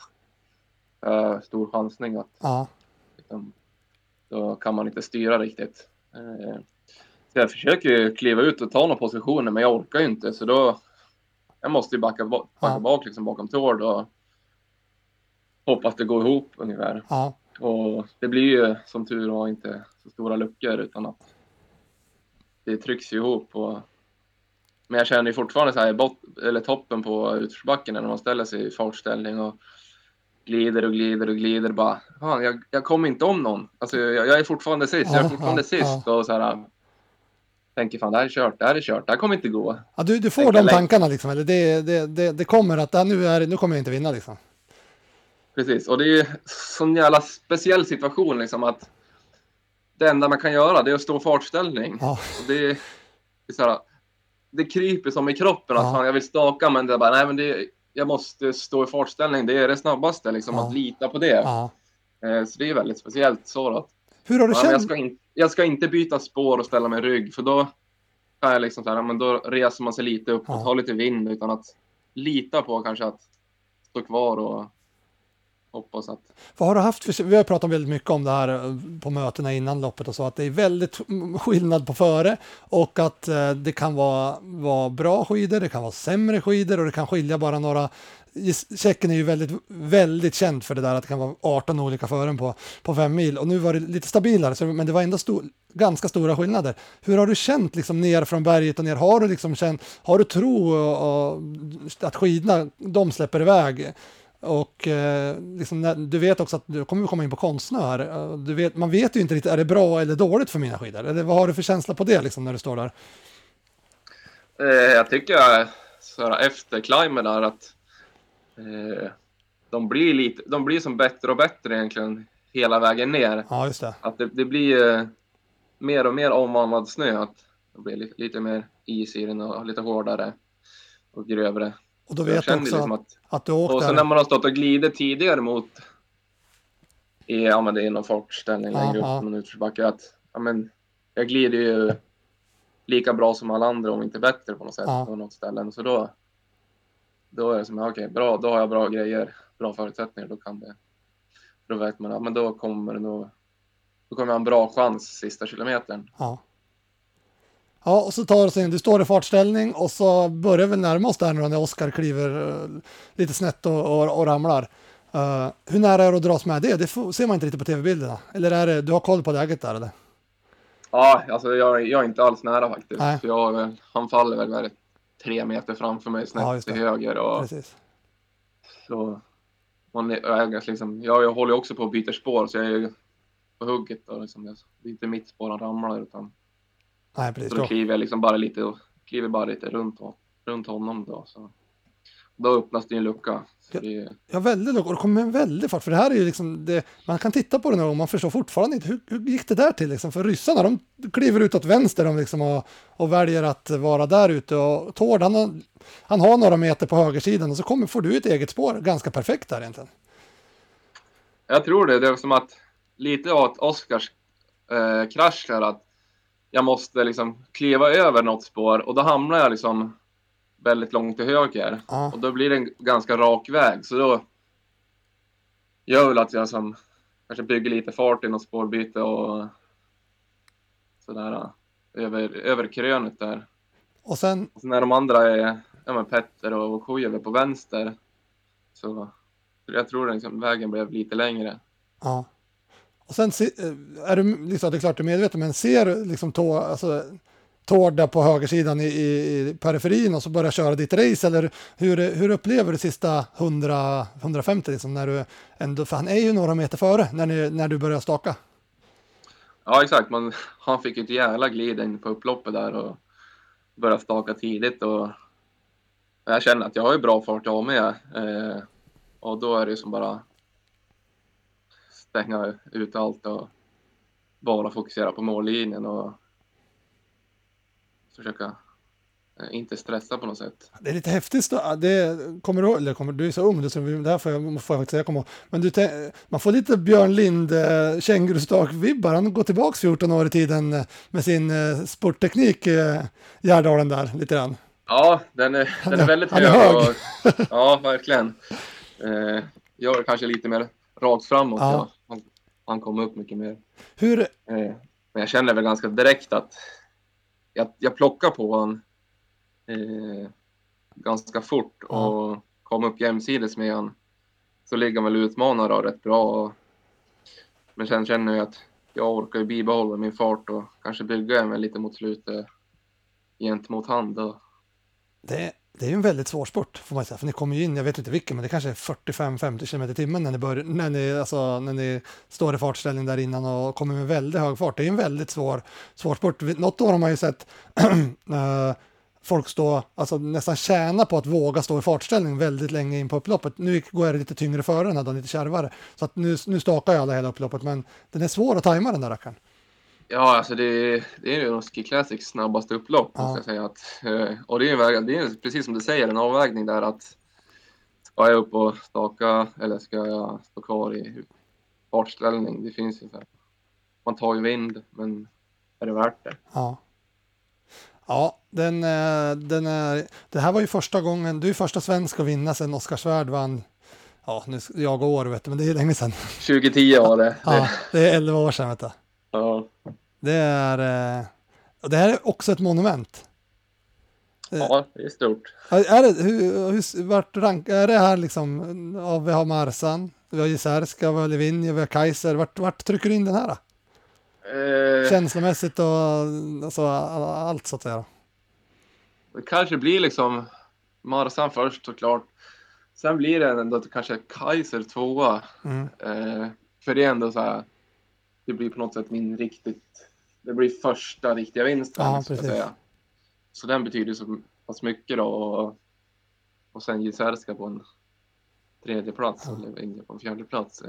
stor chansning att liksom, då kan man inte styra riktigt. Så jag försöker ju kliva ut och ta några positioner, men jag orkar ju inte. Så då jag måste ju backa bak liksom, bakom Tord och hoppas det går ihop ungefär. Ja. Och det blir ju som tur var inte så stora luckor, utan att det trycks ju ihop. Men jag känner ju fortfarande så här toppen på utförsbacken när man ställer sig i fartställning och glider bara. Fan, jag kommer inte om någon. Alltså jag är fortfarande sist. Jag är fortfarande sist och så här tänker fan, det här är kört. Det här kommer inte gå. Ja, du får de tankarna liksom, eller det kommer att nu kommer jag inte vinna liksom. Precis, och det är ju sån jävla speciell situation liksom att det enda man kan göra det är att stå i fartställning. Ja. Och det är så här, det kryper som i kroppen att Ja. fan, jag vill staka, men det är bara, nej men jag måste stå i fartställning, det är det snabbaste liksom, Ja. att lita på det. Ja. Så det är väldigt speciellt så då. Hur har du Ja, men känt? jag ska inte byta spår och ställa mig rygg, för då kan jag liksom så här, men då reser man sig lite upp och Ja. tar lite vind, utan att lita på kanske att stå kvar och hoppas att... Vad har du haft för, vi har pratat väldigt mycket om det här på mötena innan loppet och så, att det är väldigt skillnad på före och att det kan vara bra skidor, det kan vara sämre skidor och det kan skilja bara några. Tjeckien är ju väldigt, väldigt känd för det där att det kan vara 18 olika fören på 5 mil och nu var det lite stabilare, men det var ändå ganska stora skillnader. Hur har du känt liksom ner från berget och ner? Har du liksom har du tro och att skidorna, de släpper iväg? Och liksom, du vet också att du kommer komma in på konstsnö här. Man vet ju inte riktigt, är det bra eller dåligt för mina skidor? Eller vad har du för känsla på det liksom, när du står där? Jag tycker så här, efter climber där att de blir som bättre och bättre egentligen hela vägen ner. Ja, just det. Att det blir mer och mer omvandlad snö. Att det blir lite mer is i den och lite hårdare och grövre. Och då vet du också liksom att du åkte. Och sen när man har stått och glidit tidigare mot det är någon fartställning längre upp på någon utförsbacke, att jag glider ju lika bra som alla andra, om inte bättre på något sätt på något ställen. Så då är det som, okej, bra, då har jag bra grejer, bra förutsättningar, då vet man, men då kommer jag ha en bra chans sista kilometern. Ja, och så du står i fartställning och så börjar vi närma oss där när Oskar kliver lite snett och ramlar. Hur nära är det att dras med det? Det ser man inte riktigt på tv-bilderna. Eller är det, du har koll på läget där eller? Ja, alltså jag är inte alls nära faktiskt. Nej. För han faller väl 3 meter framför mig snett till höger. Och precis. Så jag håller också på att byta spår, så jag är ju på hugget. Och liksom, det är inte mitt spår han ramlar, utan nej, precis. så då kliver jag liksom bara lite runt honom då. Så då öppnas det en lucka. Ja, väldigt lucka. Och det kommer en väldig fart. För det här är ju liksom, man kan titta på det och man förstår fortfarande inte hur gick det där till liksom. För ryssarna, de kliver ut åt vänster liksom, och väljer att vara där ute. Och Tord, han har några meter på högersidan och så får du ett eget spår ganska perfekt där egentligen. Jag tror det är som att lite av Oskars krasch här, att jag måste liksom kliva över något spår och då hamnar jag liksom väldigt långt till höger. Och då blir det en ganska rak väg, så då gör väl att jag som kanske bygger lite fart i något spårbyte och sådär över krönet där. Och sen när de andra är Petter och Kujev på vänster, så jag tror att liksom vägen blev lite längre. Ja. Och sen är du liksom, det är klart du är medveten, men ser liksom Tord där på högersidan i periferin och så börjar köra ditt race, eller hur upplever du sista 100-150 liksom, när du ändå, för han är ju några meter före när du börjar staka. Ja, exakt, han fick ett jävla glid in på upploppet där och började staka tidigt, och jag känner att jag har ju bra fart jag med, och då är det som bara stänga ut allt och bara fokusera på mållinjen och försöka inte stressa på något sätt. Det är lite häftigt. Du är så ung, så där får jag faktiskt säga, men man får lite Björn Lind kängurustak-vibbar. Han går tillbaka 14 år i tiden med sin sportteknik, Gärdalen där lite grann. Ja, den är väldigt hög. Ja, verkligen. Jag är kanske lite mer rakt framåt. Ja. Han kommer upp mycket mer. Men jag känner väl ganska direkt att jag plockar på han ganska fort och kom upp jämsides med han. Så ligger han väl utmanare rätt bra. Men sen känner jag att jag orkar ju bibehålla min fart och kanske bygga mig lite mot slutet gentemot han då. Det är ju en väldigt svår sport, får man säga, för ni kommer ju in, jag vet inte vilken, men det kanske är 45-50 km i timmen när ni står i fartställning där innan och kommer med väldigt hög fart. Det är en väldigt svår sport. Något år har man ju sett folk stå, alltså nästan tjäna på att våga stå i fartställning väldigt länge in på upploppet. Nu går jag lite tyngre före den här dagen, lite kärvare. Så att nu stakar jag alla hela upploppet, men den är svår att tajma den där rackaren. Ja, alltså det är ju Ski Classics snabbaste upplopp, måste jag säga. Och det är precis som du säger, en avvägning där att ska jag upp och staka eller ska jag stå kvar i fartställning? Det finns ju så här. Man tar ju vind, men är det värt det? Ja, det här var ju första gången, du är första svensk att vinna sedan Oskar Svärd vann, nu jag år vet du, men det är länge sedan. 2010 var det. Ja, det är 11 år sedan vet du. Ja. Det här är också ett monument. Ja, det är stort. Är det här liksom, vi har Marsan, vi har Jizerska, vi har Livigno, vi har Kaiser, vart trycker du in den här då? Känslomässigt och alltså, allt så att säga. Det kanske blir liksom Marsan först såklart. Sen blir det ändå kanske Kaiser 2. För det är ändå så här, det blir på något sätt det blir första riktiga vinsten, ska jag säga. Så den betyder så pass mycket då. Och sen Jizerska på en 3:e plats och Livigno på en 4:e plats.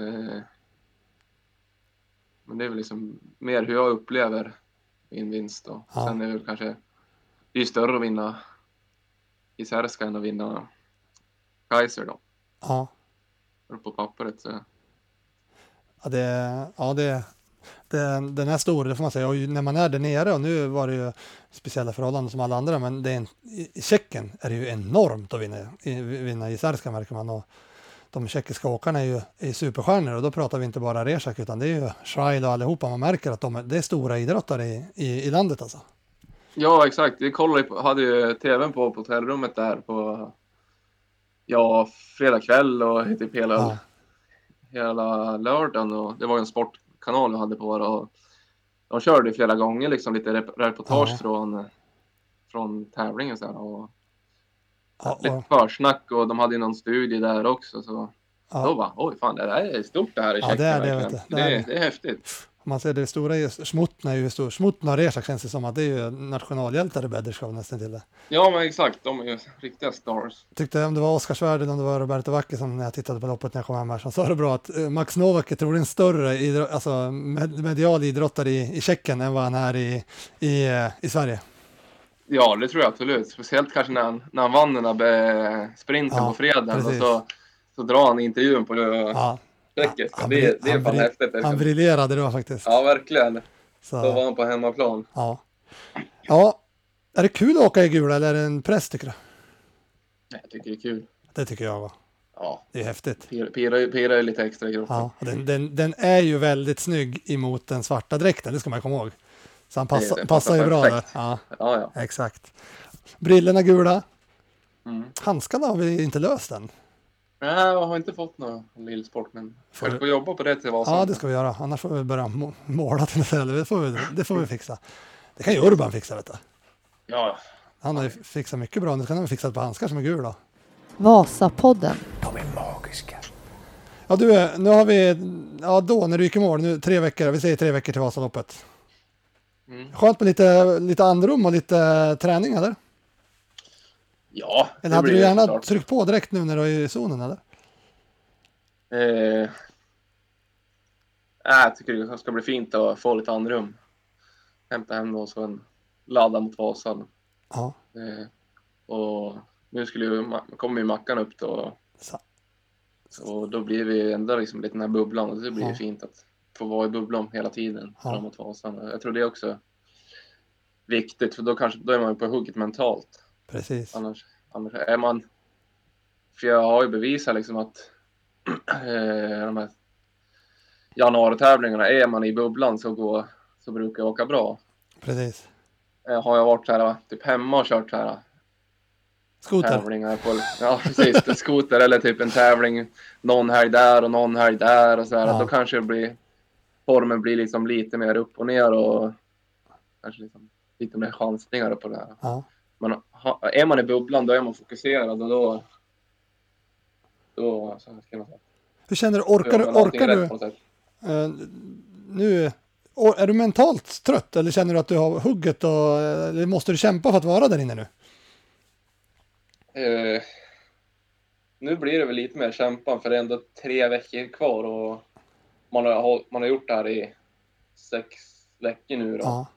Men det är väl liksom mer hur jag upplever min vinst då. Sen är det väl kanske, det är större att vinna Jizerska än att vinna Kaiser då. Ja. På pappret så. Den är stor, det får man säga. Och när man är där nere, och nu var det ju speciella förhållanden som alla andra, men i Tjeckien är det ju enormt att vinna Jizerska, märker man. Och de tjeckiska åkarna är superstjärnor, och då pratar vi inte bara Rezak, utan det är ju Schreil och allihopa. Man märker att det är stora idrottare i landet alltså. Ja, exakt. Vi hade ju tvn på hotellrummet där på fredag kväll och typ hela lördagen, och det var ju en sportkanal vi hade på det, och de körde flera gånger liksom lite reportage från tävlingen så här, och lite försnack, och de hade ju någon studie där också, så då bara, oj fan, det där är stort det här i Tjeckien. Det är häftigt. Man ser det stora i Smutna är ju stor. Smutna och Rezak känns det som att det är ju nationalhjältar i Bederskov nästan till det. Ja, men exakt, de är ju riktiga stars. Tyckte om det var Oskar Svärd eller om det var Roberto Vacchi som när jag tittade på loppet när jag kom hem här, så sa det bra att Max Novak är troligen större medial idrottare i Tjeckien än vad han är i Sverige. Ja, det tror jag absolut. Speciellt kanske när han vann den där sprinten på fredagen, och så drar han intervjun på däcket. Det är fan häftigt. Liksom. Han briljerade då faktiskt. Ja, verkligen. Så. Då var han på hemmaplan. Ja. Är det kul att åka i gula eller är det en press, tycker du? Nej, jag tycker det är kul. Det tycker jag va? Ja. Det är häftigt. Pirrar är lite extra i kroppen. Ja, den är ju väldigt snygg emot den svarta dräkten, det ska man komma ihåg. Så han passar ju bra där. Ja. Exakt. Brillorna gula. Handskarna har vi inte löst än. Nej, jag har inte fått någon lillsport, men jag får jobba på det till vad som. Ja, det ska vi göra. Annars får vi börja måla till det. Det får vi fixa. Det kan ju Urban fixa, vet du. Ja. Han har ju fixat mycket bra. Nu kan han fixa ett par handskar som är gula. Vasapodden. De är magiska. Ja, nu har vi, när du gick i mål, nu 3 veckor, vi säger 3 veckor till Vasaloppet. Skönt med lite andrum och lite träning, eller? Ja. Eller hade du gärna tryckt på direkt nu när du är i zonen, eller? Jag tycker det ska bli fint att få lite andrum. Hämta hem och så ladda mot Vasan. Ja. Och nu kommer ju Mackan upp då. Och då blir vi ändå liksom lite den här bubblan, och det blir ju fint att få vara i bubblan hela tiden framåt Vasan. Jag tror det är också viktigt, för då är man på hugget mentalt. Precis. Annars är man, för jag har ju bevisat liksom att de här januari-tävlingarna, är man i bubblan så brukar jag åka bra. Precis. Har jag varit så här typ hemma och kört så här skoter. Tävlingar på, ja precis, skoter eller typ en tävling någon helg där och någon helg där och så här, då kanske formen blir liksom lite mer upp och ner, och kanske liksom lite mer chansningar på det här. Ja. Men är man i bubblan, då är man fokuserad, och då så ska man säga. Hur känner du? Orkar du? Nu är du mentalt trött, eller känner du att du har hugget, eller måste du kämpa för att vara där inne nu? Nu blir det väl lite mer kämpan för det är ändå 3 veckor kvar och man har gjort det här i 6 veckor nu då. Ja.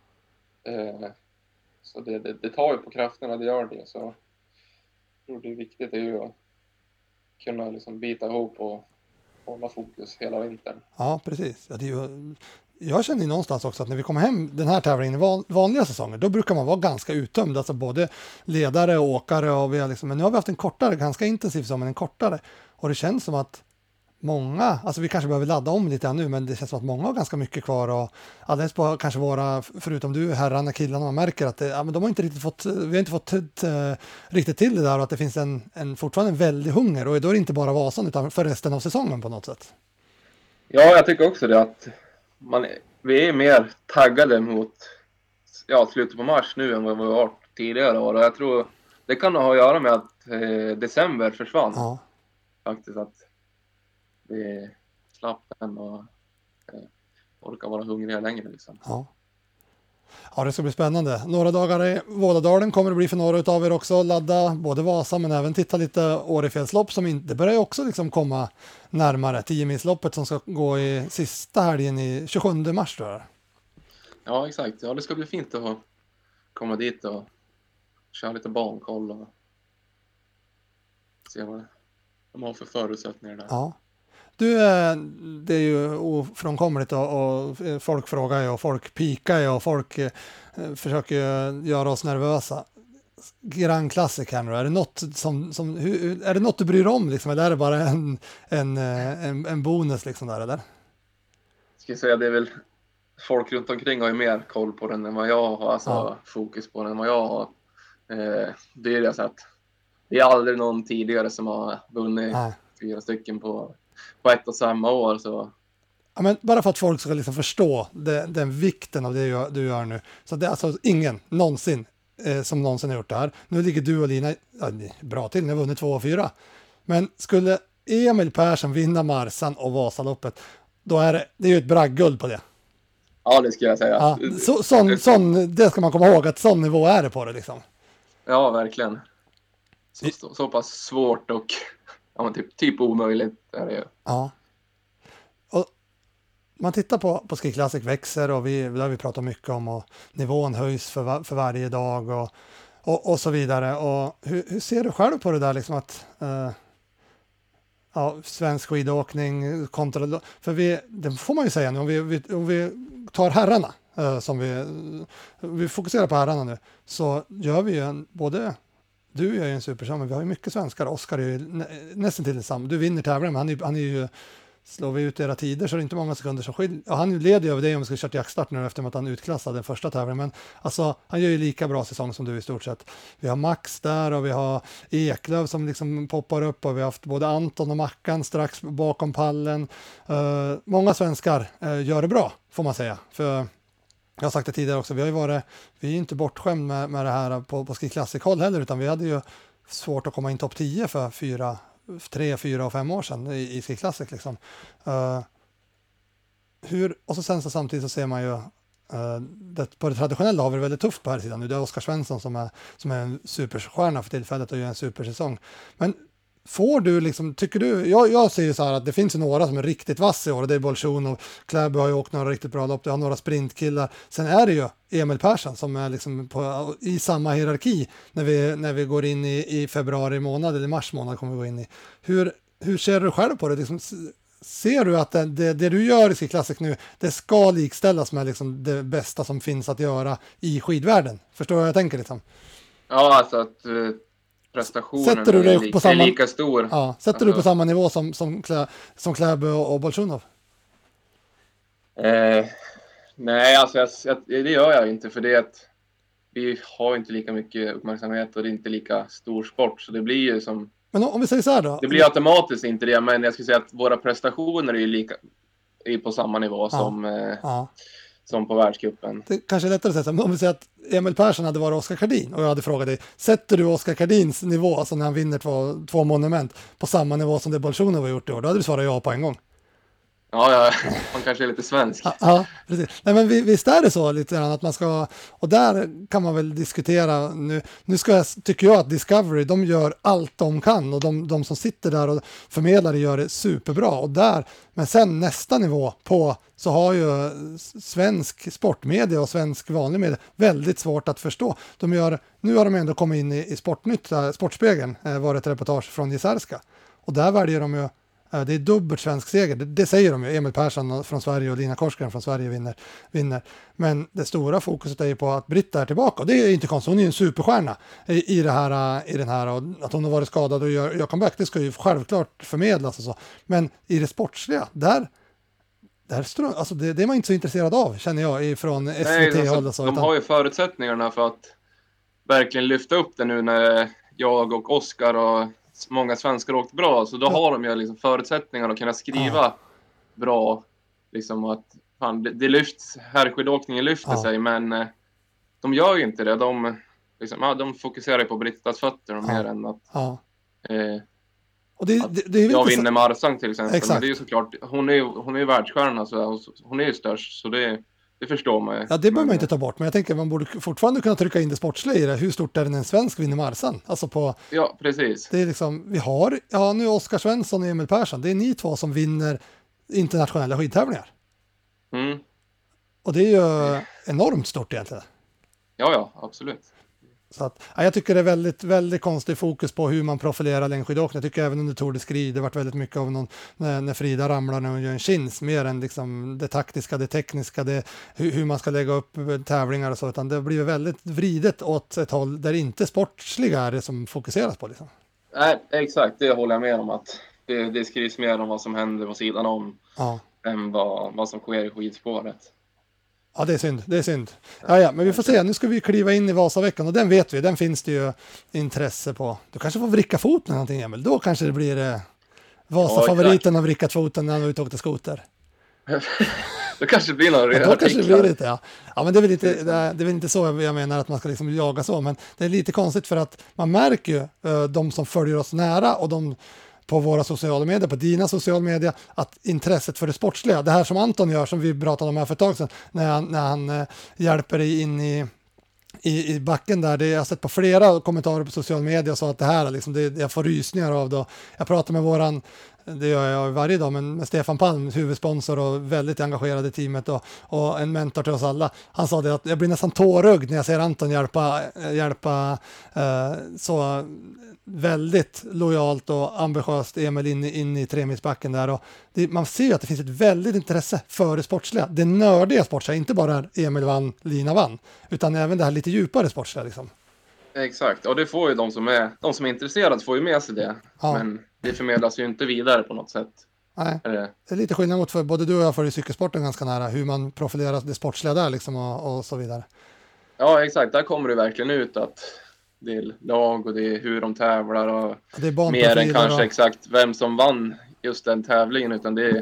Så det tar ju på krafterna, det gör det. Så jag tror det är viktigt är ju att kunna liksom bita ihop och hålla fokus hela vintern. Ja, precis. Ja, det är ju, jag känner ju någonstans också att när vi kommer hem den här tävlingen i vanliga säsonger, då brukar man vara ganska uttömd, alltså både ledare och åkare. Och vi har liksom, men nu har vi haft en kortare, ganska intensiv säsong, men en kortare. Och det känns som att många, alltså vi kanske behöver ladda om lite nu, men det känns som att många har ganska mycket kvar och alldeles på kanske våra, förutom du herrarna, killarna, man märker att men de har inte riktigt fått, vi har inte fått riktigt till det där och att det finns fortfarande en väldig hunger och då är det inte bara Vasan utan för resten av säsongen på något sätt. Ja, jag tycker också det att vi är mer taggade mot slutet på mars nu än vad vi har varit tidigare år och jag tror det kan ha att göra med att december försvann. Ja. Faktiskt att vi slapp den och orkar vara hungriga längre liksom. Ja, det ska bli spännande. Några dagar i Vålådalen kommer det bli för några utav er också. Ladda både Vasa men även titta lite Årefjällslopp som inte börjar också liksom komma närmare. 10-milsloppet som ska gå i sista helgen i 27 mars tror jag. Ja, exakt. Ja, det ska bli fint att komma dit och köra lite bankoll och se vad de har för förutsättningar där. Ja. Du, det är ju ofrånkomligt och folk frågar ju och folk pikar ju och folk försöker försöker göra oss nervösa. Grand Classic här nu, är det något är det något du bryr dig om liksom, eller är det bara en bonus liksom där eller? Ska jag säga det är väl folk runt omkring har ju mer koll på den än vad jag har, alltså fokus på den än vad jag har. Det är det så att det är aldrig någon tidigare som har vunnit 4 stycken på ett och samma år så. Ja, men bara för att folk ska liksom förstå den vikten av det du gör nu. Så det är alltså ingen någonsin som någonsin har gjort det här. Nu ligger du och Lina bra till, ni har vunnit 2 och 4. Men skulle Emil Persson vinna Marsan och Vasaloppet, då är det är ju ett bragdguld på det. Ja, det ska jag säga. Ja, det ska man komma ihåg, att sån nivå är det på det liksom. Ja, verkligen. Så pass svårt och typ omöjligt är det ju. Ja. Och man tittar på Ski Classic växer och det har vi pratat mycket om och nivån höjs för varje dag och så vidare. Och hur ser du själv på det där liksom att svensk skidåkning kontra, för det får man ju säga nu om vi tar herrarna som vi fokuserar på herrarna nu, så gör vi ju både du är ju en supersam, men vi har ju mycket svenskar. Oskar är ju nästan till samma. Du vinner tävlingen, men han är ju, slår vi ut era tider så är det inte många sekunder som skiljer. Ja, han leder ju över det om vi ska köra till jaktstart nu efter att han utklassade den första tävlingen. Men alltså, han gör ju lika bra säsong som du i stort sett. Vi har Max där och vi har Eklöv som liksom poppar upp och vi har haft både Anton och Mackan strax bakom pallen. Många svenskar gör det bra, får man säga. För jag har sagt det tidigare också, vi är inte bortskämd med det här på Ski Classic-håll heller, utan vi hade ju svårt att komma in topp 10 för 3, 4 och 5 år sedan i Ski Classic liksom. Och så sen så samtidigt så ser man ju på det traditionella har vi det väldigt tufft på här sidan nu. Det är Oskar Svensson som är en superstjärna för tillfället och gör en supersäsong. Men får du liksom, tycker du, jag ser ju så här att det finns ju några som är riktigt vass i år och det är Bolsjun och Kläby har ju åkt några riktigt bra lopp, det har några sprintkillar. Sen är det ju Emil Persson som är liksom i samma hierarki när vi går in i februari månad eller mars månad kommer vi gå in i. Hur ser du själv på det? Liksom, ser du att det du gör i Ski Classic nu, det ska likställas med liksom det bästa som finns att göra i skidvärlden? Förstår du vad jag tänker liksom? Ja, alltså att prestationen är lika stor. Ja, sätter du på samma nivå som Kläby och Bolsjunov? Nej, alltså det gör jag inte, för det är att vi har inte lika mycket uppmärksamhet och det är inte lika stor sport, så det blir ju som. Men om vi säger så här då? Det blir automatiskt inte det, men jag skulle säga att våra prestationer är på samma nivå som på världscupen. Det kanske är lättare att säga så, men om vi säger att Emil Persson hade varit Oskar Kardin och jag hade frågat dig, sätter du Oskar Kardins nivå, alltså när han vinner två monument, på samma nivå som det Bolsjunov har gjort i år? Då hade du svarat ja på en gång. Ja, man kanske är lite svensk. Ja, precis. Nej, men visst är det så lite grann att man ska, och där kan man väl diskutera nu tycker jag att Discovery, de gör allt de kan och de som sitter där och förmedlar gör det superbra och där, men sen nästa nivå på så har ju svensk sportmedia och svensk vanlig media väldigt svårt att förstå. Nu har de ändå kommit in i Sportnytt, Sportspegeln var ett reportage från Jizerska och där väljer de ju det är dubbelt svensk seger, det säger de ju. Emil Persson från Sverige och Lina Korsgren från Sverige vinner. Men det stora fokuset är ju på att Britta är tillbaka och det är inte konstigt, hon är ju en superstjärna i den här och att hon har varit skadad och gör comeback, det ska ju självklart förmedlas och så. Men i det sportsliga, alltså det är man inte så intresserad av, känner jag, från SVT-håll och så. De har ju förutsättningarna för att verkligen lyfta upp det nu när jag och Oskar och många svenskar åkt bra, så då har de ju liksom förutsättningar att kunna skriva bra, liksom att fan, det lyfts, herrskidåkningen lyfter sig, men de gör ju inte det. De fokuserar på Brittas fötter mer än att och det är jag vinner Marsang till exempel. Exakt. Men det är ju såklart, hon är ju världsstjärna, så hon är ju störst, så det förstår man ju. Ja, det behöver man inte ta bort, men jag tänker att man borde fortfarande kunna trycka in det sportsliga i det. Hur stort är det när en svensk vinner Marsan? Alltså ja, precis. Det är liksom, vi har, nu Oskar Svensson och Emil Persson, det är ni två som vinner internationella skidtävlingar. Mm. Och det är ju enormt stort egentligen. Ja, absolut. Så att, jag tycker det är väldigt, väldigt konstigt fokus på hur man profilerar längdskidåkning. Jag tycker även under Tour de Ski, det har varit väldigt mycket av när Frida ramlar när hon gör en chins, mer än liksom det taktiska, det tekniska, hur man ska lägga upp tävlingar och så, utan det blir väldigt vridet åt ett håll där inte sportsliga är det som fokuseras på. Liksom. Nej, exakt, det håller jag med om, att det skrivs mer om vad som händer på sidan om än vad som sker i skidspåret. Ja, det är synd. Ja, men vi får se. Nu ska vi kliva in i Vasaveckan och den vet vi, den finns det ju intresse på. Du kanske får vricka foten eller någonting, Emil. Då kanske det blir Vasa-favoriten har vrickat foten när han var ute och åkte skoter. Då kanske det blir några artiklar. Då kanske det blir lite, ja. Ja, men det är väl inte så jag menar att man ska liksom jaga så, men det är lite konstigt för att man märker ju de som följer oss nära och de på våra sociala medier, på dina sociala medier, att intresset för det sportsliga, det här som Anton gör, som vi pratade om här för ett tag sedan, när han hjälper dig in i backen där, jag har sett på flera kommentarer på sociala medier och sa att det här liksom, jag får rysningar av det. Jag pratar med det gör jag varje dag, men med Stefan Palm, huvudsponsor och väldigt engagerad i teamet och en mentor till oss alla. Han sa det att jag blir nästan tårögd när jag ser Anton hjälpa så väldigt lojalt och ambitiöst Emil in i tremilsbacken där. Och man ser ju att det finns ett väldigt intresse för det sportsliga. Det nördiga sportsliga, inte bara Emil vann, Lina vann, utan även det här lite djupare sportsliga liksom. Exakt, och det får ju de som är intresserade får ju med sig det. Ja. Men det förmedlas ju inte vidare på något sätt. Nej, det är lite skillnad mot för både du och jag följer cykelsporten ganska nära, hur man profilerar det sportsliga där liksom och så vidare. Ja, exakt, där kommer det verkligen ut att det är lag och det är hur de tävlar och det är mer än kanske exakt vem som vann just den tävlingen, utan det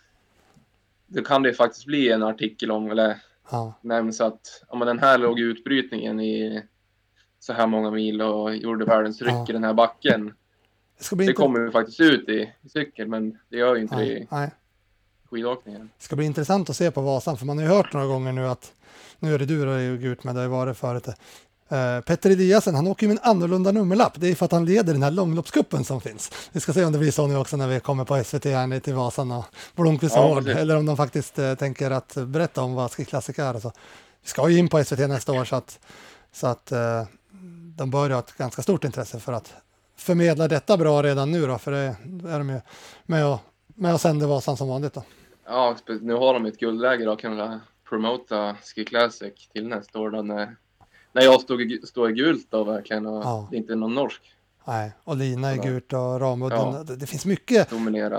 kan det faktiskt bli en artikel om, eller nämns att den här låg utbrytningen i så här många mil och gjorde världens ryck i den här backen. Det kommer ju faktiskt ut i cykel, men det gör ju inte det i skidåkningen. Det ska bli intressant att se på Vasan, för man har ju hört några gånger nu att nu är det du och Gurt, men det har varit förut. Petter Eliasen, han åker ju med en annorlunda nummerlapp. Det är för att han leder den här långloppskuppen som finns. Vi ska se om det blir så nu också när vi kommer på SVT här till Vasan och Blomqvist Hård, eller om de faktiskt tänker att berätta om vad skiklassik är. Alltså. Vi ska ju in på SVT nästa år, så att de bör ha ett ganska stort intresse för att förmedla detta bra redan nu då, för det är de ju med och sänder Vasan som vanligt då. Ja, nu har de ett guldläge då, kan promota Ski Classic till nästa år då, när jag står i gult då verkligen, och det är inte någon norsk. Nej, och Lina är gult och Ramudden. Det finns mycket. Dominera.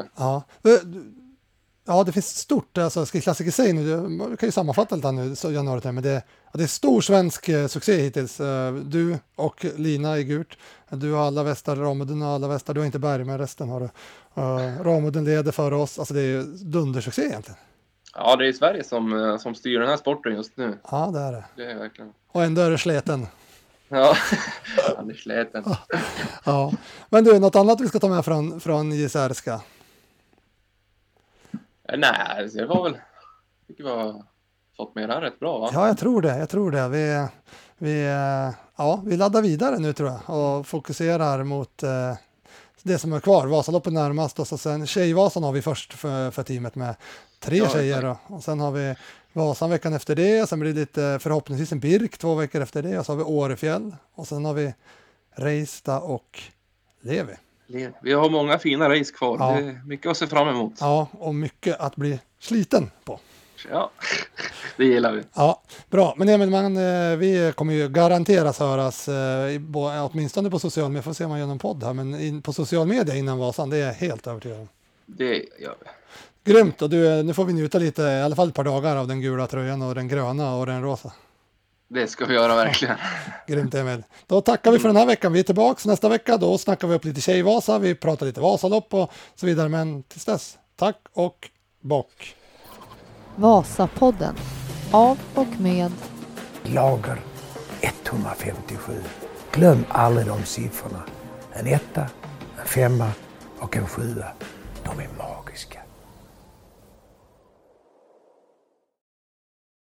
Ja, det finns stort, alltså Ski Classic i sig nu, vi kan ju sammanfatta lite nu så januari, men det är stor svensk succé hittills. Du och Lina är gult. Du har alla västar, Ramudden har alla västar. Du har inte Berg, men resten har du. Ramudden leder före oss. Alltså det är ju dundersuccé egentligen. Ja, det är Sverige som styr den här sporten just nu. Ja, det är det. Det är verkligen. Och ändå är det sleten. Ja, han är sleten. Ja. Men du, något annat vi ska ta med från Jizerska? Nej, det var väl... Jag tycker vi har fått med det här rätt bra, va? Ja, jag tror det. Vi laddar vidare nu tror jag och fokuserar mot det som är kvar. Vasaloppet närmast och så sen Tjejvasan har vi först för teamet med 3 tjejer och sen har vi Vasan veckan efter det, sen blir det lite förhoppningsvis en Birk 2 veckor efter det och så har vi Årefjäll och sen har vi Reista och Levi. Vi har många fina race kvar. Ja. Det är mycket att se fram emot. Ja, och mycket att bli sliten på. Ja, det gillar vi. Ja, bra. Men vi kommer ju garanteras höras åtminstone på social media. Får se om man gör någon podd här, men på social media innan Vasan, det är jag helt övertygad om. Det gör vi. Grymt, och nu får vi njuta lite, i alla fall ett par dagar av den gula tröjan och den gröna och den rosa. Det ska vi göra verkligen. Grymt Emil. Då tackar vi för den här veckan. Vi är tillbaka nästa vecka. Då snackar vi upp lite Tjejvasa. Vi pratar lite Vasalopp och så vidare. Men tills dess, tack och bock. Vasapodden. Av och med Lager 157. Glöm aldrig de siffrorna. En 1, en 5 och en 7. De är magiska.